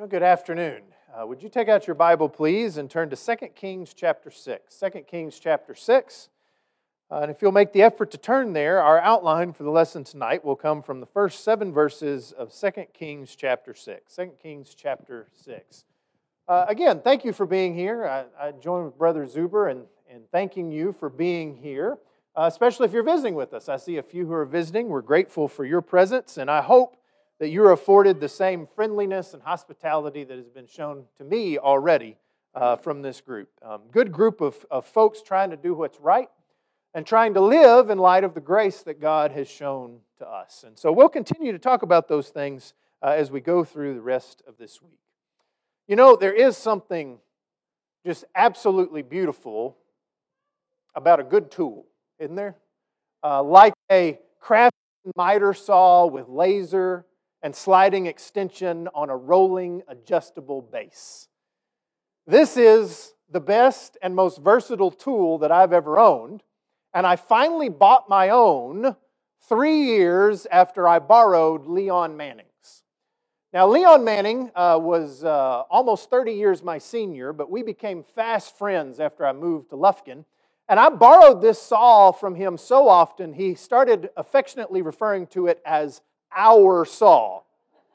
Well, good afternoon. Would you take out your Bible, please, and turn to 2 Kings chapter 6. 2 Kings chapter 6. And if you'll make the effort to turn there, our outline for the lesson tonight will come from the first 7 verses of 2 Kings chapter 6. 2 Kings chapter 6. Again, thank you for being here. I join with Brother Zuber in thanking you for being here, especially if you're visiting with us. I see a few who are visiting. We're grateful for your presence, and I hope that you're afforded the same friendliness and hospitality that has been shown to me already from this group. Good group of folks trying to do what's right and trying to live in light of the grace that God has shown to us. And so we'll continue to talk about those things as we go through the rest of this week. You know, there is something just absolutely beautiful about a good tool, isn't there? Like a craftsman miter saw with laser and sliding extension on a rolling adjustable base. This is the best and most versatile tool that I've ever owned, and I finally bought my own 3 years after I borrowed Leon Manning's. Now, Leon Manning was almost 30 years my senior, but we became fast friends after I moved to Lufkin, and I borrowed this saw from him so often, he started affectionately referring to it as our saw.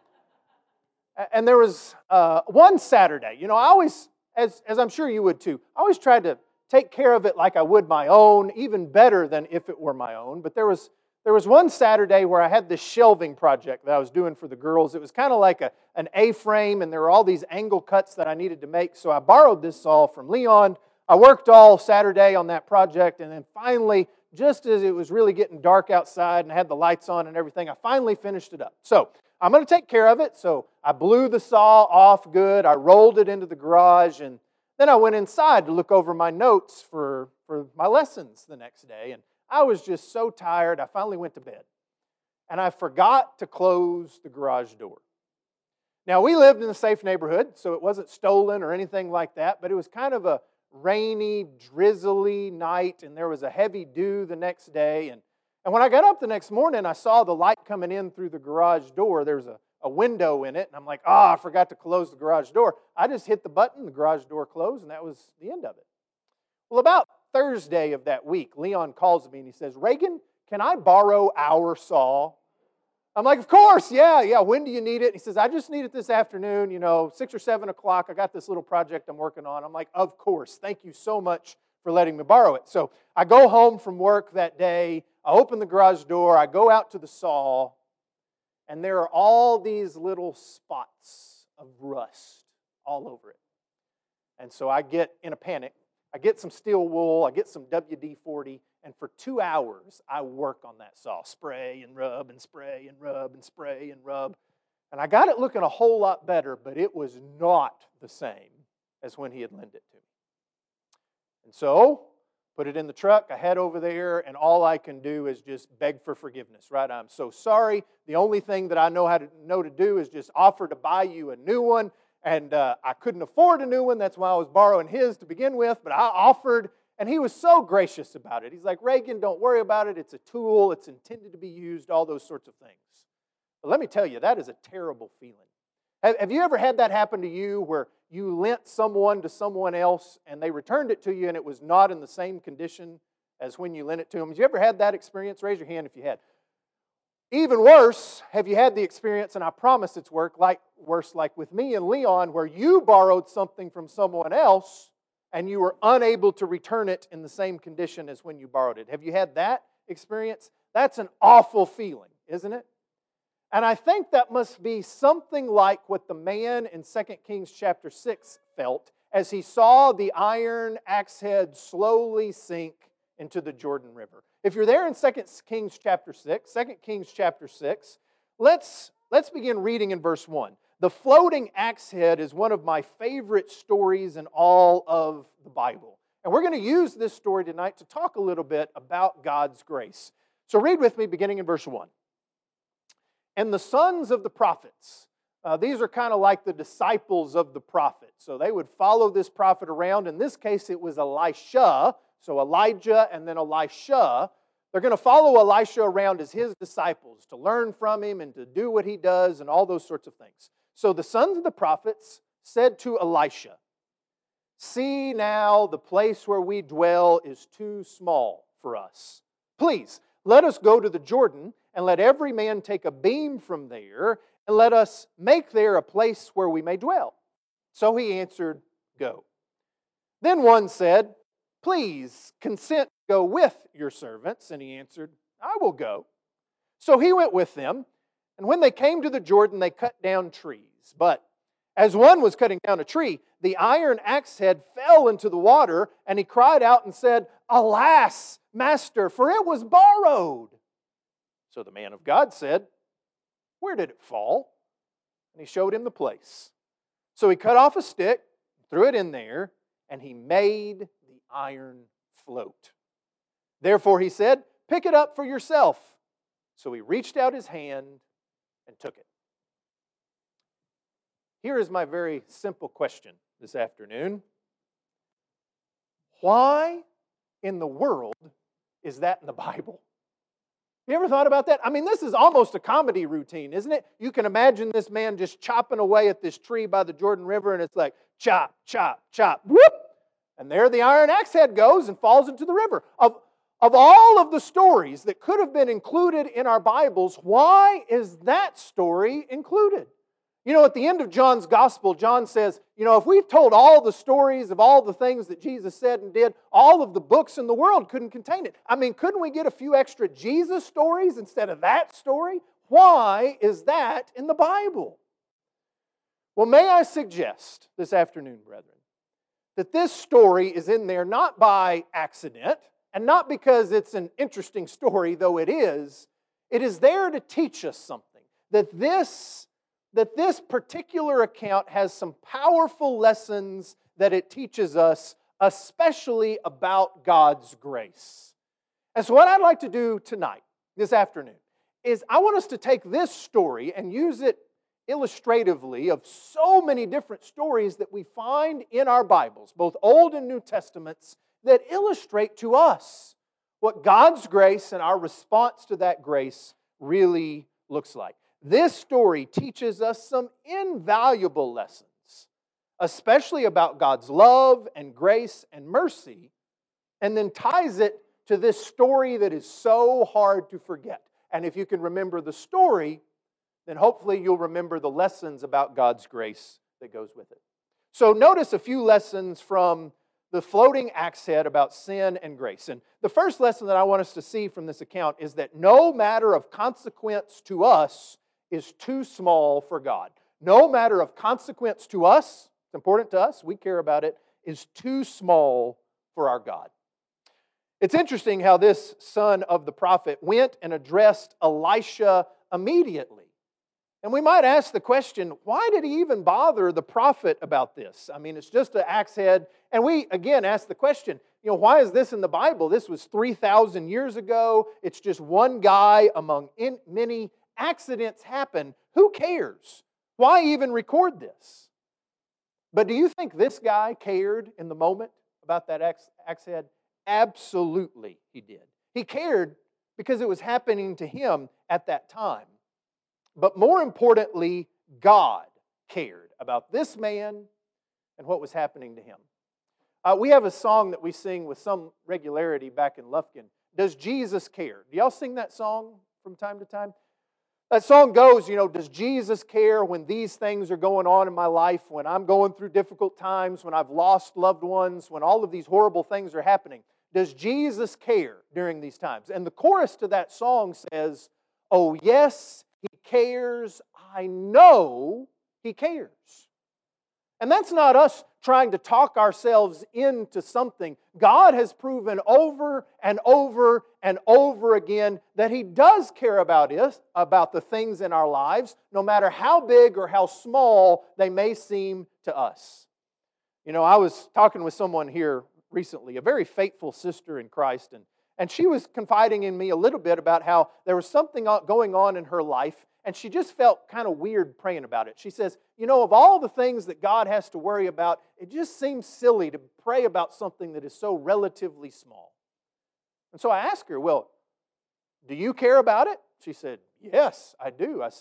And there was one Saturday, you know, I always, as I'm sure you would too, I always tried to take care of it like I would my own, even better than if it were my own. But there was one Saturday where I had this shelving project that I was doing for the girls. It was kind of like an A-frame, and there were all these angle cuts that I needed to make. So I borrowed this saw from Leon. I worked all Saturday on that project, and then finally, just as it was really getting dark outside and I had the lights on and everything, I finally finished it up. So I'm going to take care of it. So I blew the saw off good. I rolled it into the garage, and then I went inside to look over my notes for my lessons the next day. And I was just so tired, I finally went to bed. And I forgot to close the garage door. Now, we lived in a safe neighborhood, so it wasn't stolen or anything like that, but it was kind of a rainy, drizzly night, and there was a heavy dew the next day. And when I got up the next morning, I saw the light coming in through the garage door. There was a window in it, and I'm like, I forgot to close the garage door. I just hit the button, the garage door closed, and that was the end of it. Well, about Thursday of that week, Leon calls me and he says, "Reagan, can I borrow our saw?" I'm like, "Of course, yeah, when do you need it?" He says, "I just need it this afternoon, 6 or 7 o'clock. I got this little project I'm working on." I'm like, "Of course, thank you so much for letting me borrow it." So I go home from work that day, I open the garage door, I go out to the saw, and there are all these little spots of rust all over it. And so I get in a panic. I get some steel wool, I get some WD-40, and for 2 hours I work on that saw. Spray and rub and spray and rub and spray and rub. And I got it looking a whole lot better, but it was not the same as when he had lent it to me. And so, put it in the truck, I head over there, and all I can do is just beg for forgiveness, right? "I'm so sorry. The only thing that I know to do is just offer to buy you a new one. And I couldn't afford a new one. That's why I was borrowing his to begin with. But I offered, and he was so gracious about it. He's like, "Reagan, don't worry about it. It's a tool. It's intended to be used," all those sorts of things. But let me tell you, that is a terrible feeling. Have you ever had that happen to you where you lent someone to someone else and they returned it to you and it was not in the same condition as when you lent it to them? Have you ever had that experience? Raise your hand if you had. Even worse, have you had the experience, and I promise it's worse, like with me and Leon, where you borrowed something from someone else and you were unable to return it in the same condition as when you borrowed it? Have you had that experience? That's an awful feeling, isn't it? And I think that must be something like what the man in 2 Kings chapter 6 felt as he saw the iron axe head slowly sink into the Jordan River. If you're there in 2 Kings chapter 6, let's begin reading in verse 1. The floating axe head is one of my favorite stories in all of the Bible. And we're going to use this story tonight to talk a little bit about God's grace. So read with me beginning in verse 1. "And the sons of the prophets," these are kind of like the disciples of the prophet. So they would follow this prophet around. In this case, it was Elisha. So Elijah and then Elisha. They're going to follow Elisha around as his disciples to learn from him and to do what he does and all those sorts of things. So the sons of the prophets said to Elisha, "See now, the place where we dwell is too small for us. Please, let us go to the Jordan, and let every man take a beam from there, and let us make there a place where we may dwell." So he answered, "Go." Then one said, "Please consent to go with your servants." And he answered, "I will go." So he went with them, and when they came to the Jordan, they cut down trees. But as one was cutting down a tree, the iron axe head fell into the water, and he cried out and said, "Alas, master, for it was borrowed." So the man of God said, "Where did it fall?" And he showed him the place. So he cut off a stick, threw it in there, and he made the iron float. Therefore he said, "Pick it up for yourself." So he reached out his hand and took it. Here is my very simple question this afternoon. Why in the world is that in the Bible? You ever thought about that? I mean, this is almost a comedy routine, isn't it? You can imagine this man just chopping away at this tree by the Jordan River, and it's like chop, chop, chop, whoop! And there the iron axe head goes and falls into the river. Of all of the stories that could have been included in our Bibles, why is that story included? You know, at the end of John's Gospel, John says, if we've told all the stories of all the things that Jesus said and did, all of the books in the world couldn't contain it. I mean, couldn't we get a few extra Jesus stories instead of that story? Why is that in the Bible? Well, may I suggest this afternoon, brethren, that this story is in there not by accident, and not because it's an interesting story, though it is there to teach us something. That this particular account has some powerful lessons that it teaches us, especially about God's grace. And so what I'd like to do tonight, this afternoon, is I want us to take this story and use it illustratively of so many different stories that we find in our Bibles, both Old and New Testaments, that illustrate to us what God's grace and our response to that grace really looks like. This story teaches us some invaluable lessons, especially about God's love and grace and mercy, and then ties it to this story that is so hard to forget. And if you can remember the story, then hopefully you'll remember the lessons about God's grace that goes with it. So notice a few lessons from the floating axe head about sin and grace. And the first lesson that I want us to see from this account is that no matter of consequence to us is too small for God. No matter of consequence to us, it's important to us, we care about it, is too small for our God. It's interesting how this son of the prophet went and addressed Elisha immediately. And we might ask the question, why did he even bother the prophet about this? I mean, it's just an axe head. And we, again, ask the question, why is this in the Bible? This was 3,000 years ago. It's just one guy among many. Accidents happen. Who cares? Why even record this? But do you think this guy cared in the moment about that axe head? Absolutely he did. He cared because it was happening to him at that time. But more importantly, God cared about this man and what was happening to him. We have a song that we sing with some regularity back in Lufkin. Does Jesus care? Do y'all sing that song from time to time? That song goes, does Jesus care when these things are going on in my life, when I'm going through difficult times, when I've lost loved ones, when all of these horrible things are happening? Does Jesus care during these times? And the chorus to that song says, "Oh yes, He cares. I know He cares." And that's not us trying to talk ourselves into something. God has proven over and over and over again that He does care about us, about the things in our lives, no matter how big or how small they may seem to us. I was talking with someone here recently, a very faithful sister in Christ, and she was confiding in me a little bit about how there was something going on in her life, and she just felt kind of weird praying about it. She says, of all the things that God has to worry about, it just seems silly to pray about something that is so relatively small. And so I asked her, well, do you care about it? She said, yes, I do. I said,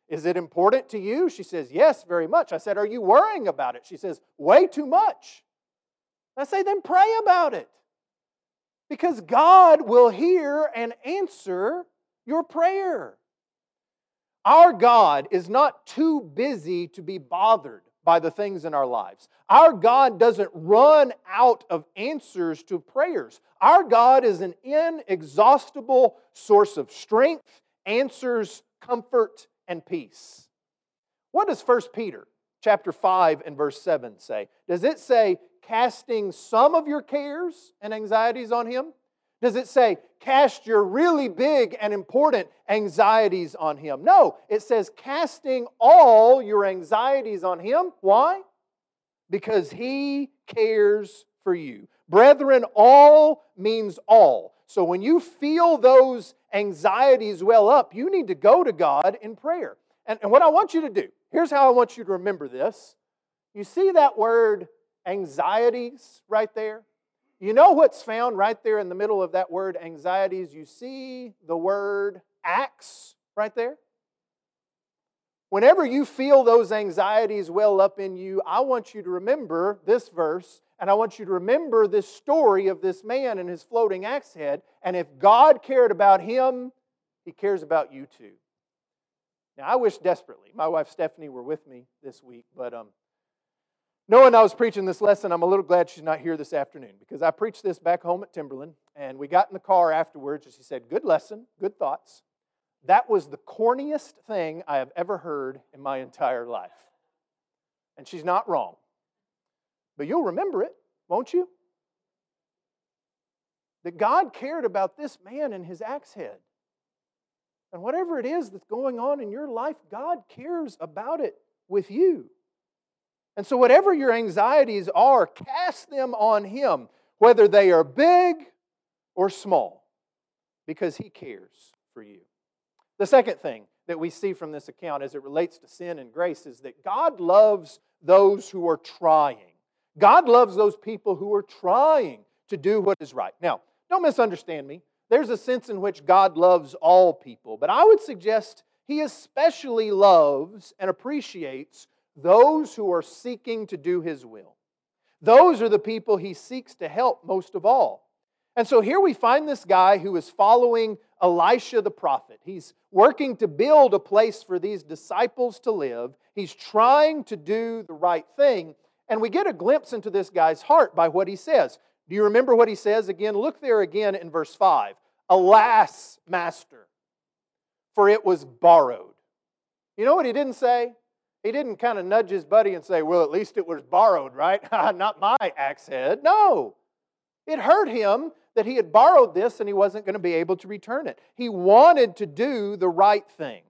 Is it important to you? She says, yes, very much. I said, are you worrying about it? She says, way too much. I say, then pray about it. Because God will hear and answer your prayer. Our God is not too busy to be bothered by the things in our lives. Our God doesn't run out of answers to prayers. Our God is an inexhaustible source of strength, answers, comfort, and peace. What does 1 Peter chapter 5 and verse 7 say? Does it say, casting some of your cares and anxieties on Him? Does it say, cast your really big and important anxieties on Him? No, it says, casting all your anxieties on Him. Why? Because He cares for you. Brethren, all means all. So when you feel those anxieties well up, you need to go to God in prayer. And what I want you to do, here's how I want you to remember this. You see that word anxieties right there? You know what's found right there in the middle of that word anxieties? You see the word acts right there? Whenever you feel those anxieties well up in you, I want you to remember this verse, and I want you to remember this story of this man and his floating axe head. And if God cared about him, He cares about you too. Now, I wish desperately my wife Stephanie were with me this week, but knowing I was preaching this lesson, I'm a little glad she's not here this afternoon, because I preached this back home at Timberland, and we got in the car afterwards, and she said, good lesson, good thoughts. That was the corniest thing I have ever heard in my entire life. And she's not wrong. But you'll remember it, won't you? That God cared about this man and his axe head. And whatever it is that's going on in your life, God cares about it with you. And so whatever your anxieties are, cast them on Him, whether they are big or small, because He cares for you. The second thing that we see from this account as it relates to sin and grace is that God loves those who are trying. God loves those people who are trying to do what is right. Now, don't misunderstand me. There's a sense in which God loves all people, but I would suggest He especially loves and appreciates those who are seeking to do His will. Those are the people He seeks to help most of all. And so here we find this guy who is following Elisha the prophet. He's working to build a place for these disciples to live. He's trying to do the right thing. And we get a glimpse into this guy's heart by what he says. Do you remember what he says again? Look there again in verse 5. Alas, master, for it was borrowed. You know what he didn't say? He didn't kind of nudge his buddy and say, well, at least it was borrowed, right? Not my axe head. No. It hurt him that he had borrowed this and he wasn't going to be able to return it. He wanted to do the right thing.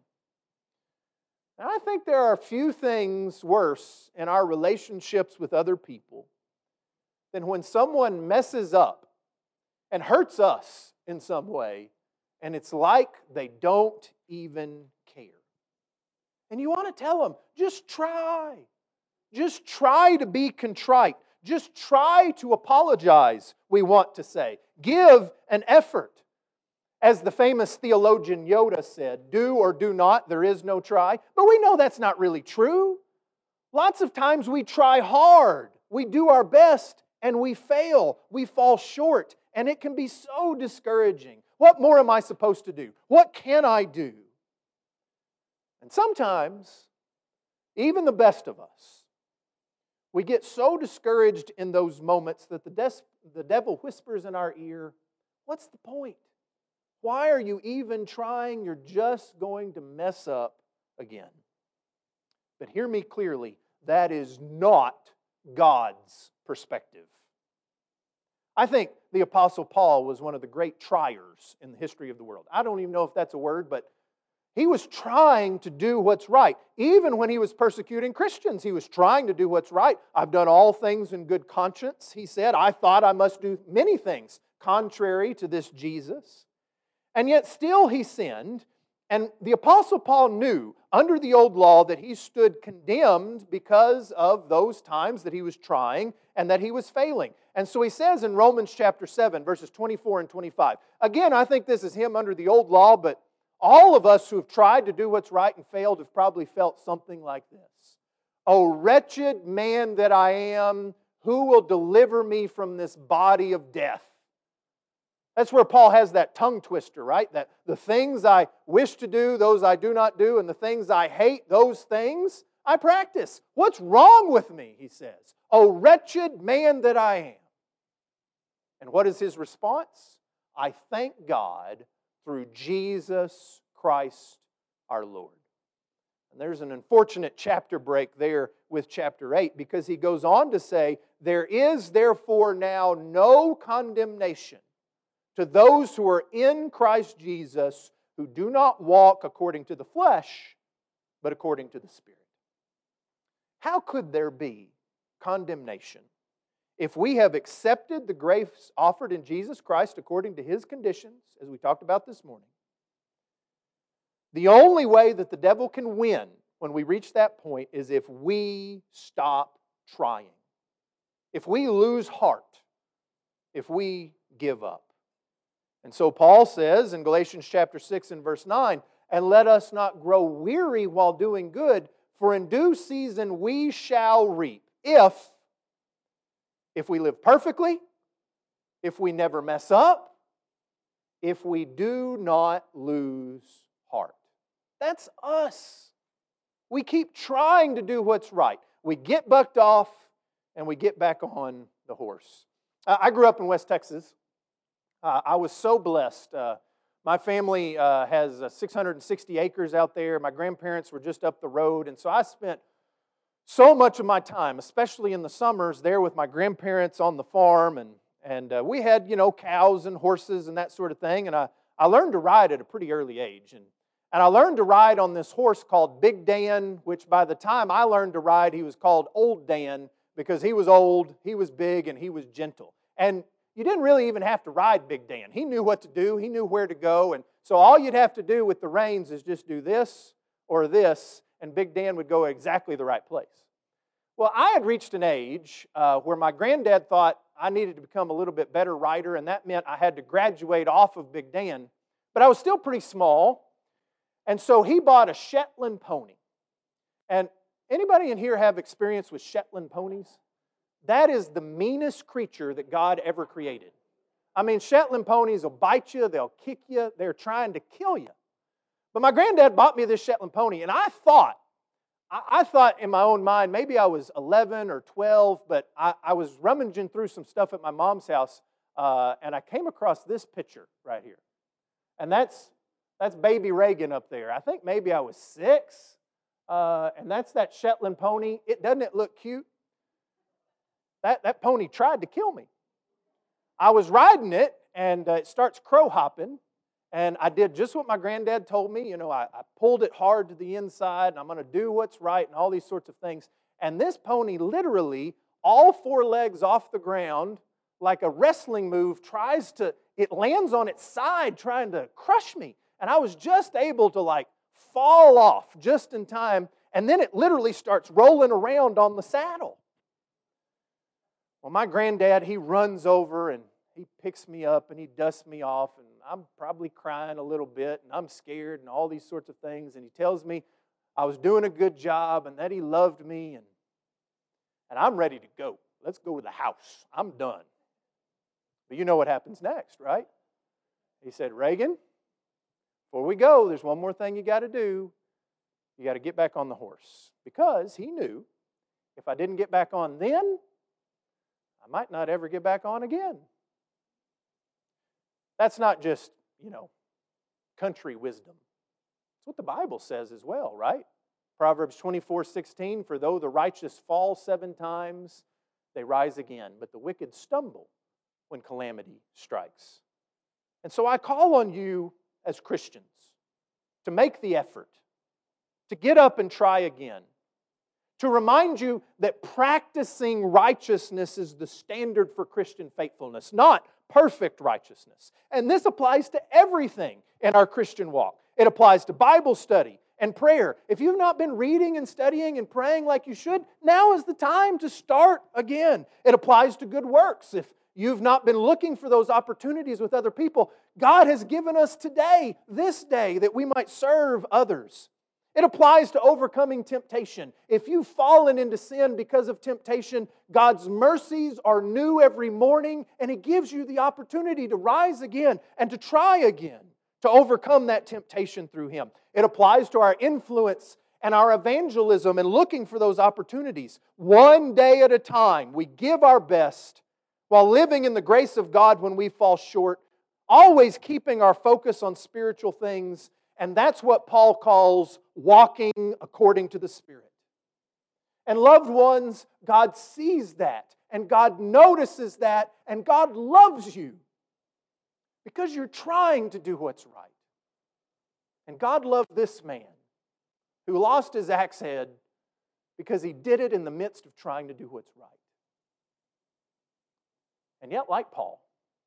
And I think there are few things worse in our relationships with other people than when someone messes up and hurts us in some way, and it's like they don't even care. And you want to tell them, just try. Just try to be contrite. Just try to apologize, we want to say. Give an effort. As the famous theologian Yoda said, do or do not, there is no try. But we know that's not really true. Lots of times we try hard. We do our best and we fail. We fall short. And it can be so discouraging. What more am I supposed to do? What can I do? And sometimes, even the best of us, we get so discouraged in those moments that the devil whispers in our ear, what's the point? Why are you even trying? You're just going to mess up again. But hear me clearly, that is not God's perspective. I think the Apostle Paul was one of the great triers in the history of the world. I don't even know if that's a word, but he was trying to do what's right. Even when he was persecuting Christians, he was trying to do what's right. I've done all things in good conscience, he said. I thought I must do many things contrary to this Jesus. And yet still he sinned. And the Apostle Paul knew under the old law that he stood condemned because of those times that he was trying and that he was failing. And so he says in Romans chapter 7, verses 24 and 25. Again, I think this is him under the old law, but All of us who have tried to do what's right and failed have probably felt something like this. "O wretched man that I am, who will deliver me from this body of death?" That's where Paul has that tongue twister, right? That the things I wish to do, those I do not do, and the things I hate, those things I practice. What's wrong with me, he says. "O wretched man that I am." And what is his response? "I thank God through Jesus Christ our Lord." And there's an unfortunate chapter break there with chapter 8, because he goes on to say, "There is therefore now no condemnation to those who are in Christ Jesus, who do not walk according to the flesh, but according to the Spirit." How could there be condemnation if we have accepted the grace offered in Jesus Christ according to His conditions, as we talked about this morning? The only way that the devil can win when we reach that point is if we stop trying. If we lose heart. If we give up. And so Paul says in Galatians chapter 6 and verse 9, "And let us not grow weary while doing good, for in due season we shall reap, if we live perfectly, if we never mess up, if we do not lose heart." That's us. We keep trying to do what's right. We get bucked off and we get back on the horse. I grew up in West Texas. I was so blessed. My family has 660 acres out there. My grandparents were just up the road. And so I spent so much of my time, especially in the summers, there with my grandparents on the farm. And we had, cows and horses and that sort of thing. And I learned to ride at a pretty early age. And I learned to ride on this horse called Big Dan, which by the time I learned to ride, he was called Old Dan, because he was old, he was big, and he was gentle. And you didn't really even have to ride Big Dan. He knew what to do. He knew where to go. And so all you'd have to do with the reins is just do this or this, and Big Dan would go exactly the right place. Well, I had reached an age where my granddad thought I needed to become a little bit better rider, and that meant I had to graduate off of Big Dan. But I was still pretty small, and so he bought a Shetland pony. And anybody in here have experience with Shetland ponies? That is the meanest creature that God ever created. I mean, Shetland ponies will bite you, they'll kick you, they're trying to kill you. But my granddad bought me this Shetland pony, and I thought in my own mind, maybe I was 11 or 12, but I was rummaging through some stuff at my mom's house, and I came across this picture right here. And that's baby Reagan up there. I think maybe I was 6, and that's that Shetland pony. Doesn't it look cute? That pony tried to kill me. I was riding it, and it starts crow hopping, and I did just what my granddad told me. I pulled it hard to the inside, and I'm going to do what's right, and all these sorts of things. And this pony literally, all 4 legs off the ground, like a wrestling move, it lands on its side trying to crush me. And I was just able to fall off just in time, and then it literally starts rolling around on the saddle. Well, my granddad, he runs over and he picks me up and he dusts me off, and I'm probably crying a little bit and I'm scared and all these sorts of things, and he tells me I was doing a good job and that he loved me, and I'm ready to go. Let's go to the house. I'm done. But you know what happens next, right? He said, "Reagan, before we go, there's one more thing you got to do. You got to get back on the horse." Because he knew if I didn't get back on then, I might not ever get back on again. That's not just, country wisdom. It's what the Bible says as well, right? Proverbs 24:16, "For though the righteous fall 7 times, they rise again, but the wicked stumble when calamity strikes." And so I call on you as Christians to make the effort, to get up and try again, to remind you that practicing righteousness is the standard for Christian faithfulness, not perfect righteousness. And this applies to everything in our Christian walk. It applies to Bible study and prayer. If you've not been reading and studying and praying like you should, now is the time to start again. It applies to good works. If You've not been looking for those opportunities with other people. God has given us today, this day, that we might serve others. It applies to overcoming temptation. If you've fallen into sin because of temptation, God's mercies are new every morning, and He gives you the opportunity to rise again and to try again to overcome that temptation through Him. It applies to our influence and our evangelism and looking for those opportunities. One day at a time, we give our best while living in the grace of God when we fall short, always keeping our focus on spiritual things. And that's what Paul calls walking according to the Spirit. And loved ones, God sees that, and God notices that, and God loves you because you're trying to do what's right. And God loved this man who lost his axe head because he did it in the midst of trying to do what's right. And yet, like Paul,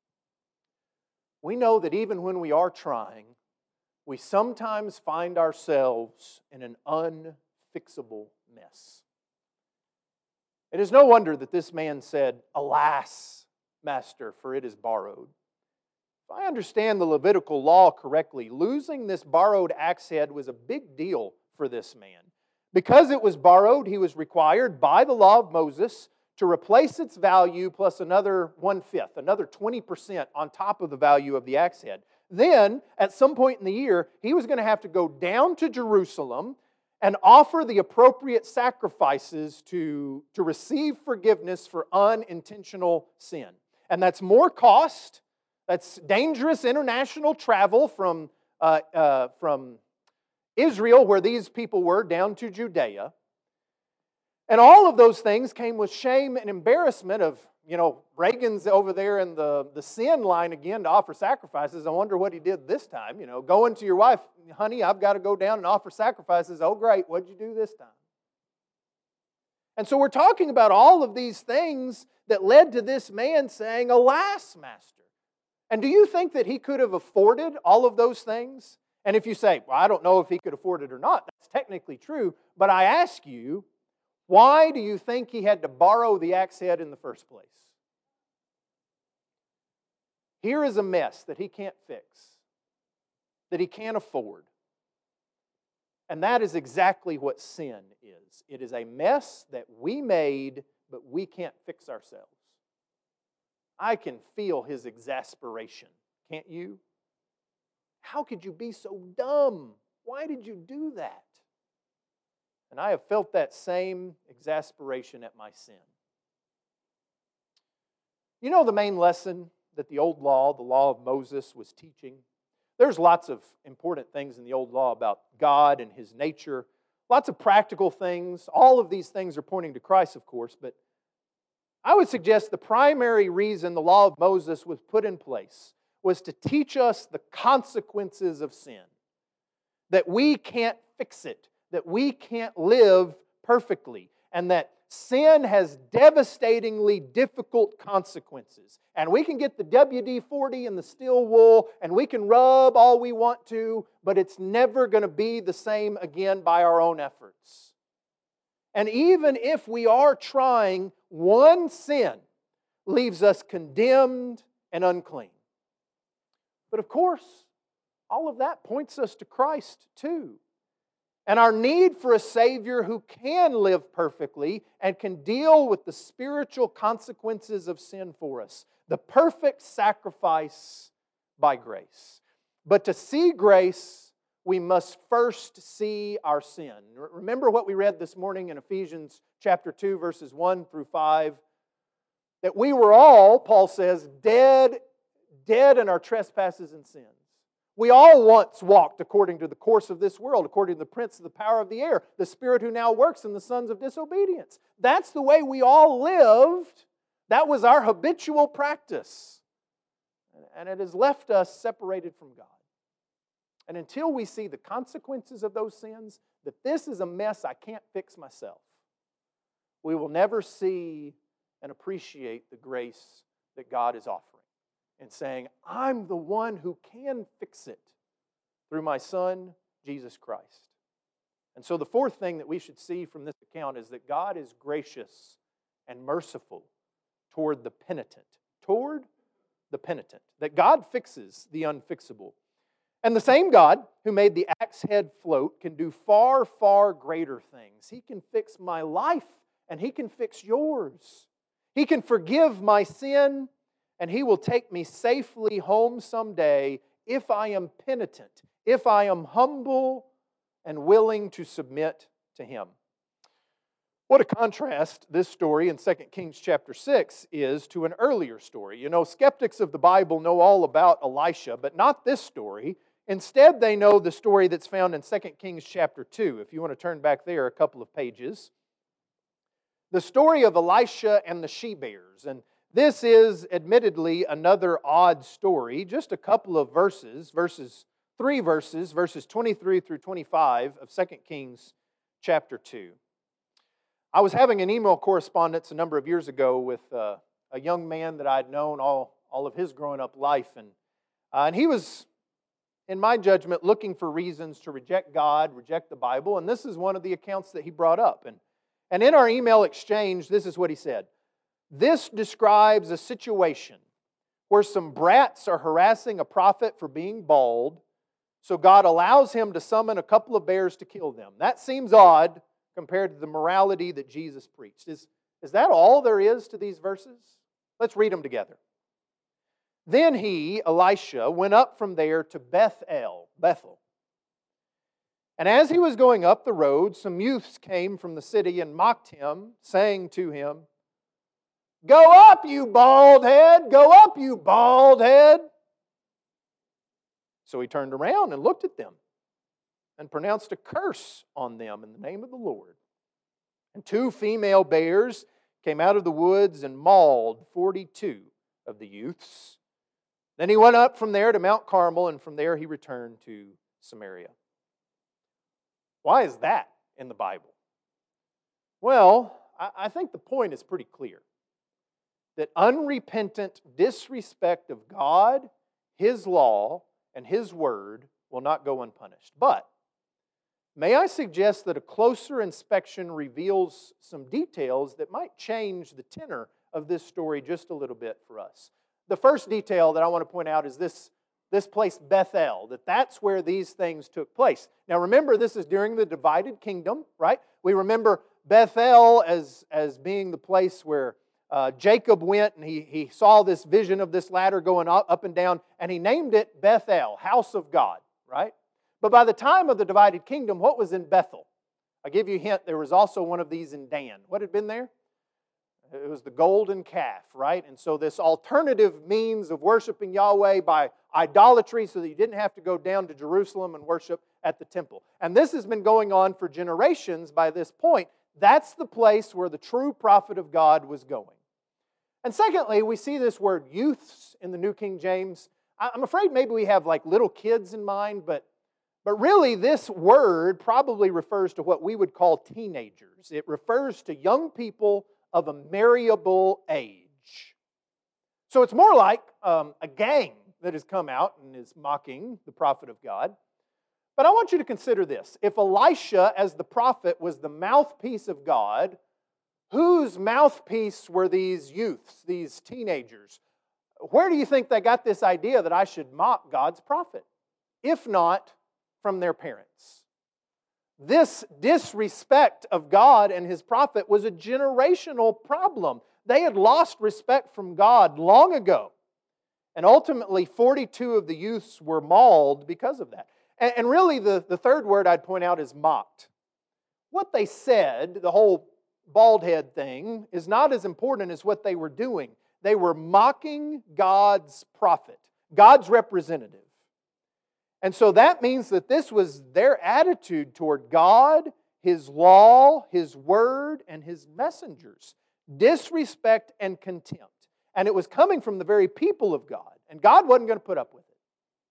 we know that even when we are trying, we sometimes find ourselves in an unfixable mess. It is no wonder that this man said, "Alas, master, for it is borrowed." If I understand the Levitical law correctly, losing this borrowed axe head was a big deal for this man. Because it was borrowed, he was required by the law of Moses to replace its value plus another 1/5, another 20% on top of the value of the axe head. Then, at some point in the year, he was going to have to go down to Jerusalem and offer the appropriate sacrifices to receive forgiveness for unintentional sin. And that's more cost. That's dangerous international travel from Israel, where these people were, down to Judea. And all of those things came with shame and embarrassment of, Reagan's over there in the sin line again to offer sacrifices. I wonder what he did this time. Going to your wife, "Honey, I've got to go down and offer sacrifices." "Oh, great. What'd you do this time?" And so we're talking about all of these things that led to this man saying, "Alas, master." And do you think that he could have afforded all of those things? And if you say, "Well, I don't know if he could afford it or not," that's technically true. But I ask you, why do you think he had to borrow the axe head in the first place? Here is a mess that he can't fix, that he can't afford. And that is exactly what sin is. It is a mess that we made, but we can't fix ourselves. I can feel his exasperation, can't you? How could you be so dumb? Why did you do that? And I have felt that same exasperation at my sin. You know the main lesson that the old law, the law of Moses, was teaching? There's lots of important things in the old law about God and His nature. Lots of practical things. All of these things are pointing to Christ, of course. But I would suggest the primary reason the law of Moses was put in place was to teach us the consequences of sin. That we can't fix it. That we can't live perfectly. And that sin has devastatingly difficult consequences. And we can get the WD-40 and the steel wool, and we can rub all we want to, but it's never going to be the same again by our own efforts. And even if we are trying, one sin leaves us condemned and unclean. But of course, all of that points us to Christ too. And our need for a Savior who can live perfectly and can deal with the spiritual consequences of sin for us. The perfect sacrifice by grace. But to see grace, we must first see our sin. Remember what we read this morning in Ephesians chapter 2, verses 1 through 5? That we were all, Paul says, dead in our trespasses and sins. We all once walked according to the course of this world, according to the prince of the power of the air, the spirit who now works in the sons of disobedience. That's the way we all lived. That was our habitual practice. And it has left us separated from God. And until we see the consequences of those sins, that this is a mess I can't fix myself, we will never see and appreciate the grace that God is offering. And saying, I'm the one who can fix it through my Son, Jesus Christ. And so the fourth thing that we should see from this account is that God is gracious and merciful toward the penitent, toward the penitent, that God fixes the unfixable. And the same God who made the axe head float can do far, far greater things. He can fix my life, and He can fix yours. He can forgive my sin, and He will take me safely home someday if I am penitent, if I am humble and willing to submit to Him. What a contrast this story in 2 Kings chapter 6 is to an earlier story. You know, skeptics of the Bible know all about Elisha, but not this story. Instead, they know the story that's found in 2 Kings chapter 2. If you want to turn back there a couple of pages. The story of Elisha and the she-bears. And this is admittedly another odd story. Just a couple of verses, verses 23 through 25 of 2 Kings chapter 2. I was having an email correspondence a number of years ago with a young man that I'd known all of his growing up life. And he was, in my judgment, looking for reasons to reject God, reject the Bible. And this is one of the accounts that he brought up. And in our email exchange, this is what he said. This describes a situation where some brats are harassing a prophet for being bald, so God allows him to summon a couple of bears to kill them. That seems odd compared to the morality that Jesus preached. Is that all there is to these verses? Let's read them together. Then he, Elisha, went up from there to Bethel. And as he was going up the road, some youths came from the city and mocked him, saying to him, "Go up, you bald head! Go up, you bald head!" So he turned around and looked at them and pronounced a curse on them in the name of the Lord. And 2 female bears came out of the woods and mauled 42 of the youths. Then he went up from there to Mount Carmel, and from there he returned to Samaria. Why is that in the Bible? Well, I think the point is pretty clear. That unrepentant disrespect of God, His law, and His word will not go unpunished. But may I suggest that a closer inspection reveals some details that might change the tenor of this story just a little bit for us. The first detail that I want to point out is this place Bethel, that's where these things took place. Now remember, this is during the divided kingdom, right? We remember Bethel as being the place where Jacob went and he saw this vision of this ladder going up and down, and he named it Bethel, house of God, right? But by the time of the divided kingdom, what was in Bethel? I'll give you a hint, there was also one of these in Dan. What had been there? It was the golden calf, right? And so this alternative means of worshiping Yahweh by idolatry so that you didn't have to go down to Jerusalem and worship at the temple. And this has been going on for generations by this point. That's the place where the true prophet of God was going. And secondly, we see this word youths in the New King James. I'm afraid maybe we have like little kids in mind, but really this word probably refers to what we would call teenagers. It refers to young people of a marriable age. So it's more like a gang that has come out and is mocking the prophet of God. But I want you to consider this. If Elisha, as the prophet, was the mouthpiece of God, whose mouthpiece were these youths, these teenagers? Where do you think they got this idea that I should mock God's prophet? If not from their parents. This disrespect of God and His prophet was a generational problem. They had lost respect from God long ago. And ultimately, 42 of the youths were mauled because of that. And really, the third word I'd point out is mocked. What they said, the whole bald head thing, is not as important as what they were doing. They were mocking God's prophet, God's representative. And so that means that this was their attitude toward God, His law, His word, and His messengers. Disrespect and contempt. And it was coming from the very people of God. And God wasn't going to put up with it.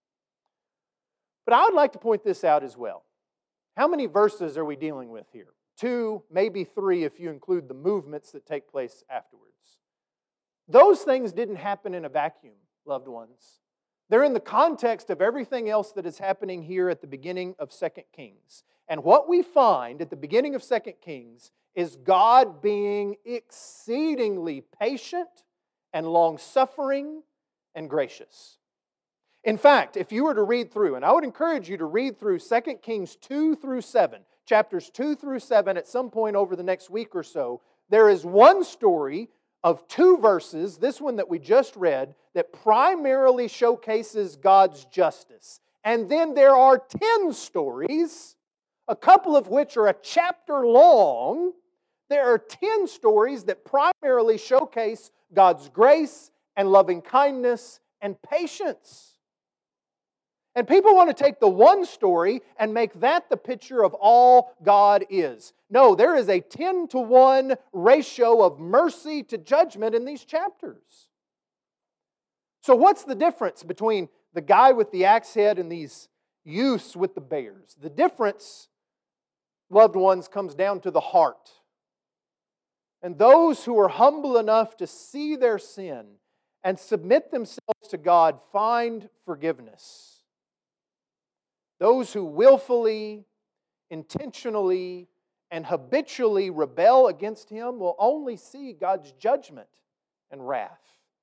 But I would like to point this out as well. How many verses are we dealing with here? 2, maybe 3 if you include the movements that take place afterwards. Those things didn't happen in a vacuum, loved ones. They're in the context of everything else that is happening here at the beginning of 2 Kings. And what we find at the beginning of 2 Kings is God being exceedingly patient and long-suffering and gracious. In fact, if you were to read through, and I would encourage you to read through 2 Kings 2 through 7, chapters 2 through 7 at some point over the next week or so, there is one story of 2 verses, this one that we just read, that primarily showcases God's justice. And then there are 10 stories, a couple of which are a chapter long. There are 10 stories that primarily showcase God's grace and loving kindness and patience. And people want to take the one story and make that the picture of all God is. No, there is a 10-to-1 ratio of mercy to judgment in these chapters. So what's the difference between the guy with the axe head and these youths with the bears? The difference, loved ones, comes down to the heart. And those who are humble enough to see their sin and submit themselves to God find forgiveness. Those who willfully, intentionally, and habitually rebel against Him will only see God's judgment and wrath.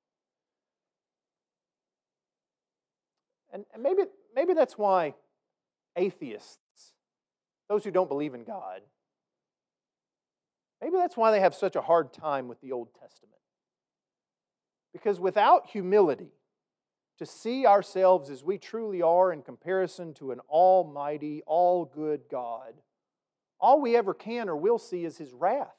And maybe that's why atheists, those who don't believe in God, maybe that's why they have such a hard time with the Old Testament. Because without humility, to see ourselves as we truly are in comparison to an almighty, all-good God, all we ever can or will see is His wrath.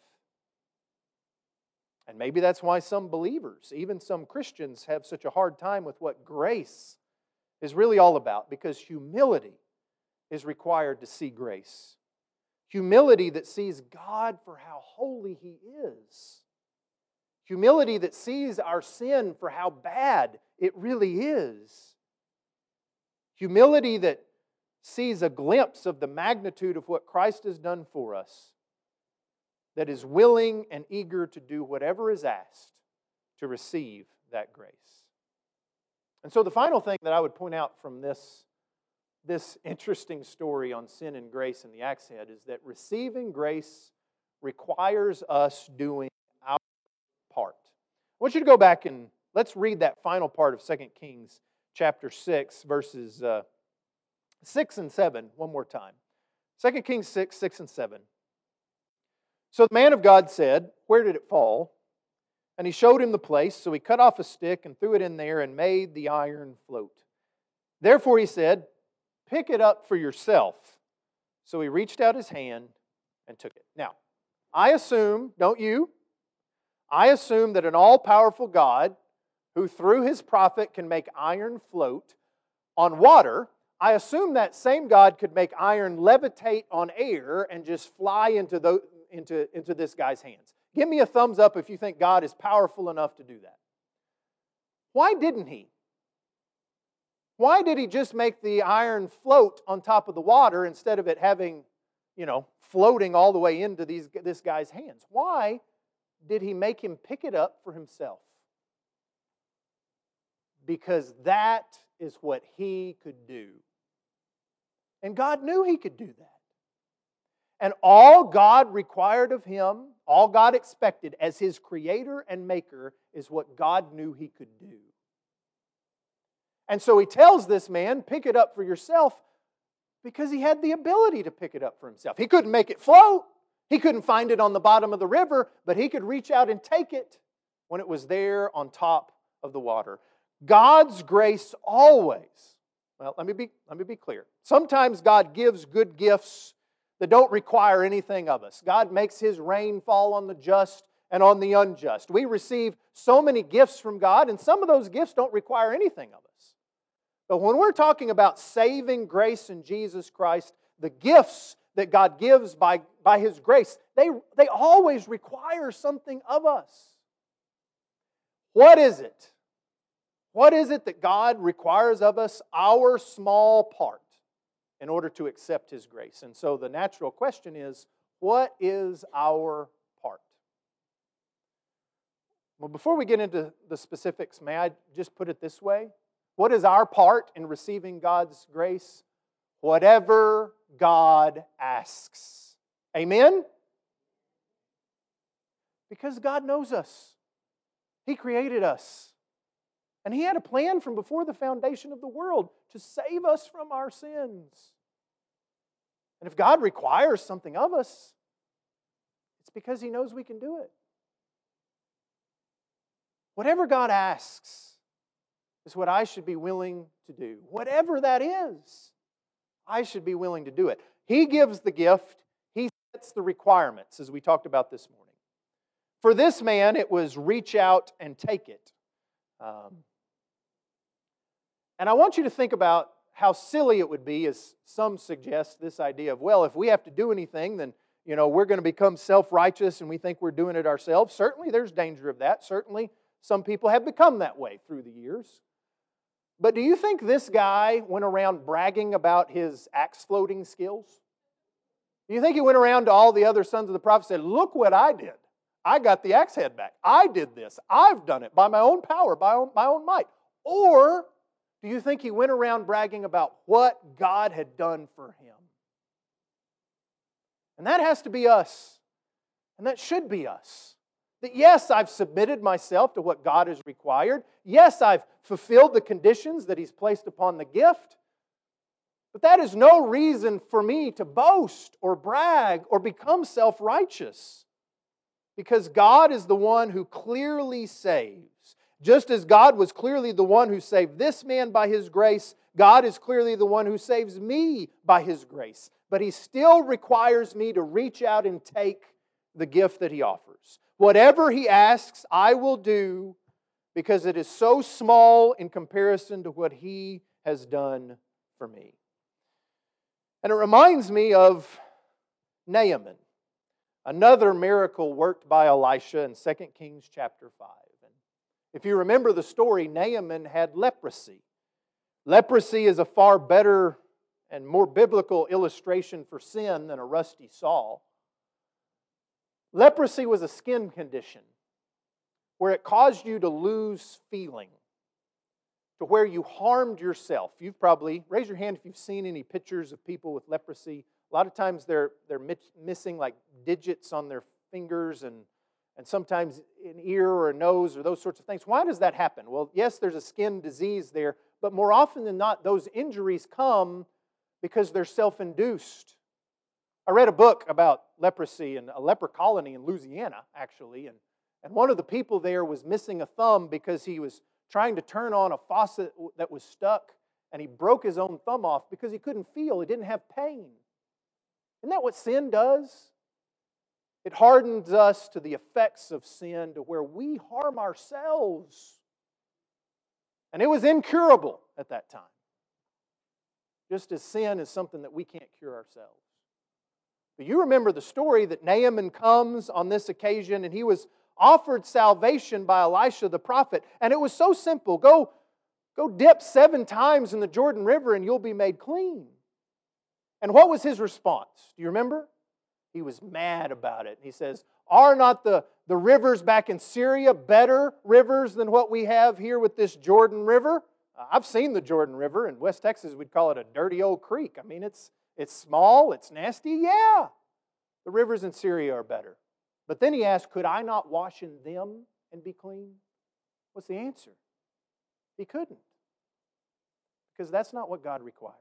And maybe that's why some believers, even some Christians, have such a hard time with what grace is really all about, because humility is required to see grace. Humility that sees God for how holy He is. Humility that sees our sin for how bad it really is. Humility that sees a glimpse of the magnitude of what Christ has done for us, that is willing and eager to do whatever is asked to receive that grace. And so the final thing that I would point out from this interesting story on sin and grace in the axe head is that receiving grace requires us doing our part. I want you to go back and let's read that final part of 2 Kings chapter 6, verses 6 and 7 one more time. 2 Kings 6, 6 and 7. So the man of God said, "Where did it fall?" And he showed him the place, so he cut off a stick and threw it in there and made the iron float. Therefore he said, "Pick it up for yourself." So he reached out his hand and took it. Now, I assume, don't you? I assume that an all-powerful God who through His prophet can make iron float on water, I assume that same God could make iron levitate on air and just fly into this guy's hands. Give me a thumbs up if you think God is powerful enough to do that. Why didn't He? Why did He just make the iron float on top of the water instead of it having, floating all the way into this guy's hands? Why did He make him pick it up for himself? Because that is what He could do. And God knew He could do that. And all God required of Him, all God expected as His Creator and Maker, is what God knew He could do. And so He tells this man, pick it up for yourself, because he had the ability to pick it up for himself. He couldn't make it float. He couldn't find it on the bottom of the river, but he could reach out and take it when it was there on top of the water. God's grace always, well, let me be clear. Sometimes God gives good gifts that don't require anything of us. God makes His rain fall on the just and on the unjust. We receive so many gifts from God, and some of those gifts don't require anything of us. But when we're talking about saving grace in Jesus Christ, the gifts that God gives by His grace, they always require something of us. What is it? What is it that God requires of us? Our small part in order to accept His grace. And so the natural question is, what is our part? Well, before we get into the specifics, may I just put it this way? What is our part in receiving God's grace? Whatever God asks. Amen? Because God knows us. He created us. And He had a plan from before the foundation of the world to save us from our sins. And if God requires something of us, it's because He knows we can do it. Whatever God asks is what I should be willing to do. Whatever that is, I should be willing to do it. He gives the gift. He sets the requirements, as we talked about this morning. For this man, it was reach out and take it. And I want you to think about how silly it would be, as some suggest, this idea of, well, if we have to do anything, then we're going to become self-righteous and we think we're doing it ourselves. Certainly there's danger of that. Certainly some people have become that way through the years. But do you think this guy went around bragging about his axe floating skills? Do you think he went around to all the other sons of the prophet and said, look what I did. I got the axe head back. I did this. I've done it by my own power, by my own might. Or do you think he went around bragging about what God had done for him? And that has to be us. And that should be us. That yes, I've submitted myself to what God has required. Yes, I've fulfilled the conditions that He's placed upon the gift. But that is no reason for me to boast or brag or become self-righteous. Because God is the one who clearly saves. Just as God was clearly the one who saved this man by His grace, God is clearly the one who saves me by His grace. But He still requires me to reach out and take the gift that He offers. Whatever He asks, I will do because it is so small in comparison to what He has done for me. And it reminds me of Naaman, another miracle worked by Elisha in 2 Kings chapter 5. And if you remember the story, Naaman had leprosy. Leprosy is a far better and more biblical illustration for sin than a rusty saw. Leprosy was a skin condition where it caused you to lose feeling, to where you harmed yourself. You've probably, raise your hand if you've seen any pictures of people with leprosy. A lot of times they're missing like digits on their fingers and sometimes an ear or a nose or those sorts of things. Why does that happen? Well, yes, there's a skin disease there, but more often than not, those injuries come because they're self-induced. I read a book about leprosy and a leper colony in Louisiana, actually, and one of the people there was missing a thumb because he was trying to turn on a faucet that was stuck, and he broke his own thumb off because he couldn't feel, he didn't have pain. Isn't that what sin does? It hardens us to the effects of sin to where we harm ourselves. And it was incurable at that time. Just as sin is something that we can't cure ourselves. But you remember the story that Naaman comes on this occasion and he was offered salvation by Elisha the prophet. And it was so simple. Go dip 7 times in the Jordan River and you'll be made clean. And what was his response? Do you remember? He was mad about it. He says, are not the rivers back in Syria better rivers than what we have here with this Jordan River? I've seen the Jordan River. In West Texas, we'd call it a dirty old creek. I mean, it's small, it's nasty. Yeah, the rivers in Syria are better. But then he asked, could I not wash in them and be clean? What's the answer? He couldn't. Because that's not what God required.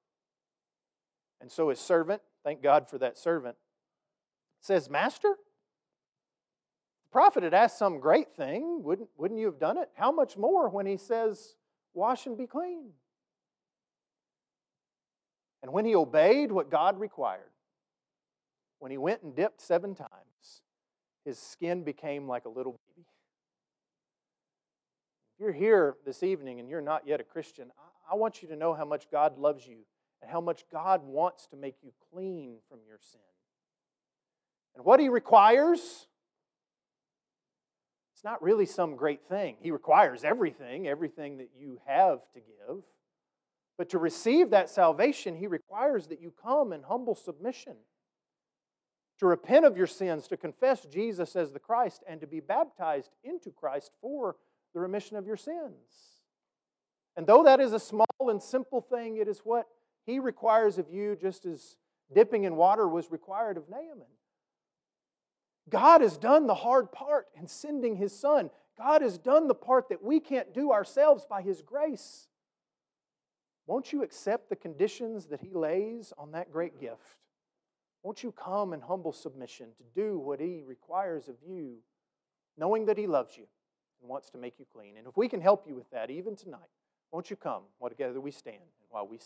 And so his servant, thank God for that servant, says, Master, the prophet had asked some great thing. Wouldn't you have done it? How much more when he says, wash and be clean? And when he obeyed what God required, when he went and dipped 7 times, his skin became like a little baby. If you're here this evening and you're not yet a Christian, I want you to know how much God loves you and how much God wants to make you clean from your sin. And what He requires, it's not really some great thing. He requires everything that you have to give. But to receive that salvation, He requires that you come in humble submission, to repent of your sins, to confess Jesus as the Christ, and to be baptized into Christ for the remission of your sins. And though that is a small and simple thing, it is what He requires of you, just as dipping in water was required of Naaman. God has done the hard part in sending His Son. God has done the part that we can't do ourselves by His grace. Won't you accept the conditions that He lays on that great gift? Won't you come in humble submission to do what He requires of you, knowing that He loves you and wants to make you clean? And if we can help you with that even tonight, won't you come while together we stand and while we sing?